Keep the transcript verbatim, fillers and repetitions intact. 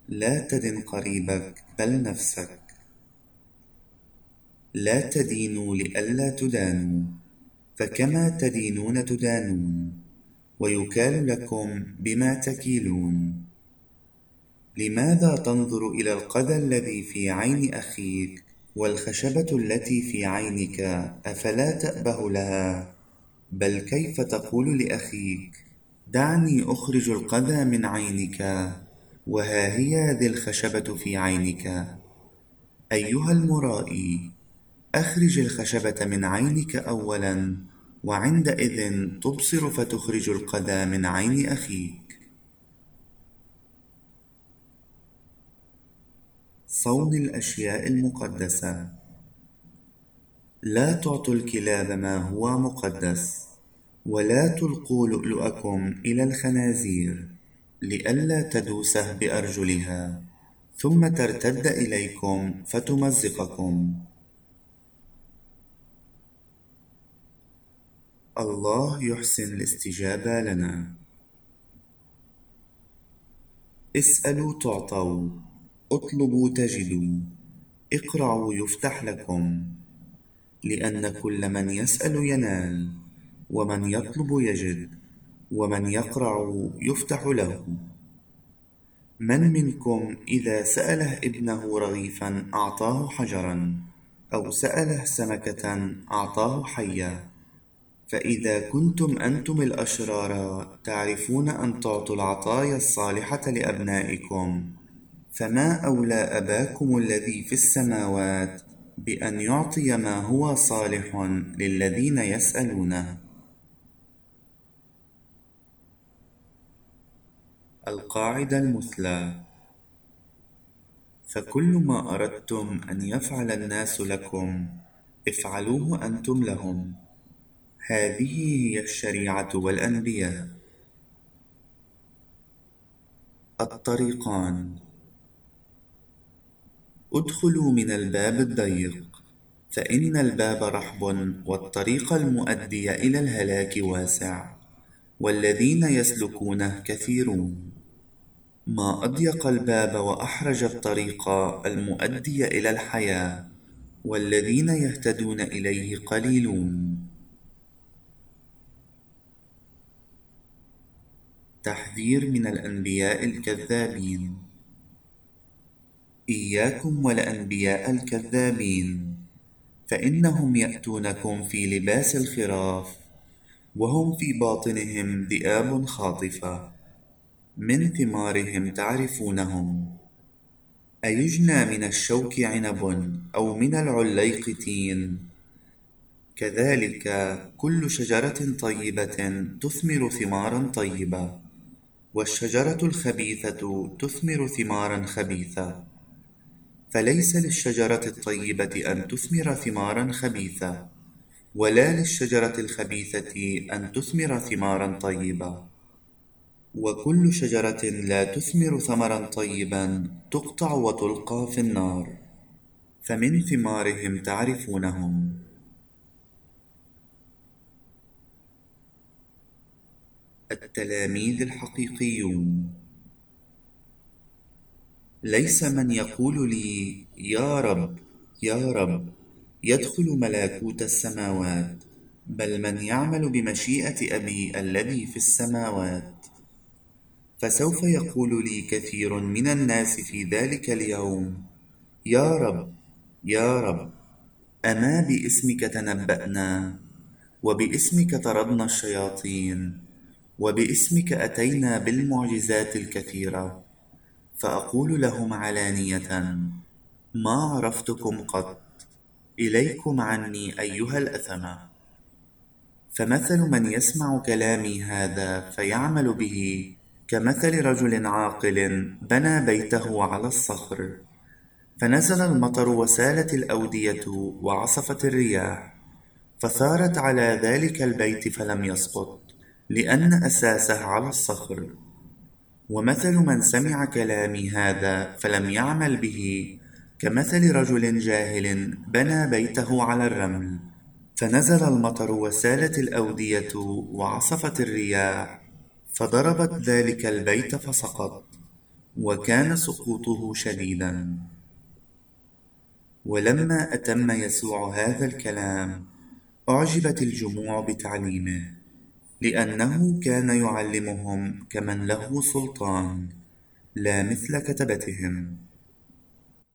لا تدن قريبك بل نفسك. لا تدينوا لئلا تدانوا، فكما تدينون تدانون، ويكال لكم بما تكيلون. لماذا تنظر إلى القذى الذي في عين أخيك والخشبة التي في عينك أفلا تأبه لها؟ بل كيف تقول لأخيك: دعني أخرج القذى من عينك، وها هي ذي الخشبة في عينك؟ أيها المرائي، أخرج الخشبة من عينك أولا، وعندئذ تبصر فتخرج القذى من عين أخيك. صون الأشياء المقدسة. لا تعطوا الكلاب ما هو مقدس، ولا تلقوا لؤلؤكم إلى الخنازير لئلا تدوسه بأرجلها ثم ترتد إليكم فتمزقكم. الله يحسن الاستجابة لنا. اسألوا تعطوا، اطلبوا تجدوا، اقرعوا يفتح لكم، لأن كل من يسأل ينال، ومن يطلب يجد، ومن يقرع يفتح له. من منكم إذا سأله ابنه رغيفا أعطاه حجرا، أو سأله سمكة أعطاه حية؟ فإذا كنتم أنتم الأشرار تعرفون أن تعطوا العطايا الصالحة لأبنائكم، فما أولى أباكم الذي في السماوات بأن يعطي ما هو صالح للذين يسألونه. القاعدة المثلى: فكل ما أردتم أن يفعل الناس لكم افعلوه أنتم لهم. هذه هي الشريعة والأنبياء. الطريقان: ادخلوا من الباب الضيق، فإن الباب رحب والطريق المؤدي إلى الهلاك واسع، والذين يسلكونه كثيرون. ما أضيق الباب وأحرج الطريق المؤدي إلى الحياة، والذين يهتدون إليه قليلون. تحذير من الأنبياء الكذابين. إياكم والأنبياء الكذابين، فإنهم يأتونكم في لباس الخراف، وهم في باطنهم ذئاب خاطفة. من ثمارهم تعرفونهم. أيجنى من الشوك عنب أو من العليق تين؟ كذلك كل شجرة طيبة تثمر ثمارا طيبة، والشجرة الخبيثة تثمر ثمارا خبيثة. فليس للشجرة الطيبة أن تثمر ثمارا خبيثة، ولا للشجرة الخبيثة أن تثمر ثمارا طيبة. وكل شجرة لا تثمر ثمرا طيبا تقطع وتلقى في النار. فمن ثمارهم تعرفونهم. التلاميذ الحقيقيون. ليس من يقول لي يا رب يا رب يدخل ملكوت السماوات، بل من يعمل بمشيئة أبي الذي في السماوات. فسوف يقول لي كثير من الناس في ذلك اليوم: يا رب يا رب، أما باسمك تنبأنا، وباسمك طردنا الشياطين، وباسمك أتينا بالمعجزات الكثيرة؟ فأقول لهم علانية: ما عرفتكم قط، إليكم عني أيها الأثمة. فمثل من يسمع كلامي هذا فيعمل به كمثل رجل عاقل بنى بيته على الصخر، فنزل المطر وسالت الأودية وعصفت الرياح، فثارت على ذلك البيت فلم يسقط، لأن أساسه على الصخر. ومثل من سمع كلامي هذا فلم يعمل به كمثل رجل جاهل بنى بيته على الرمل، فنزل المطر وسالت الأودية وعصفت الرياح، فضربت ذلك البيت فسقط، وكان سقوطه شديدا. ولما أتم يسوع هذا الكلام أعجبت الجموع بتعليمه، لأنه كان يعلمهم كمن له سلطان، لا مثل كتبتهم.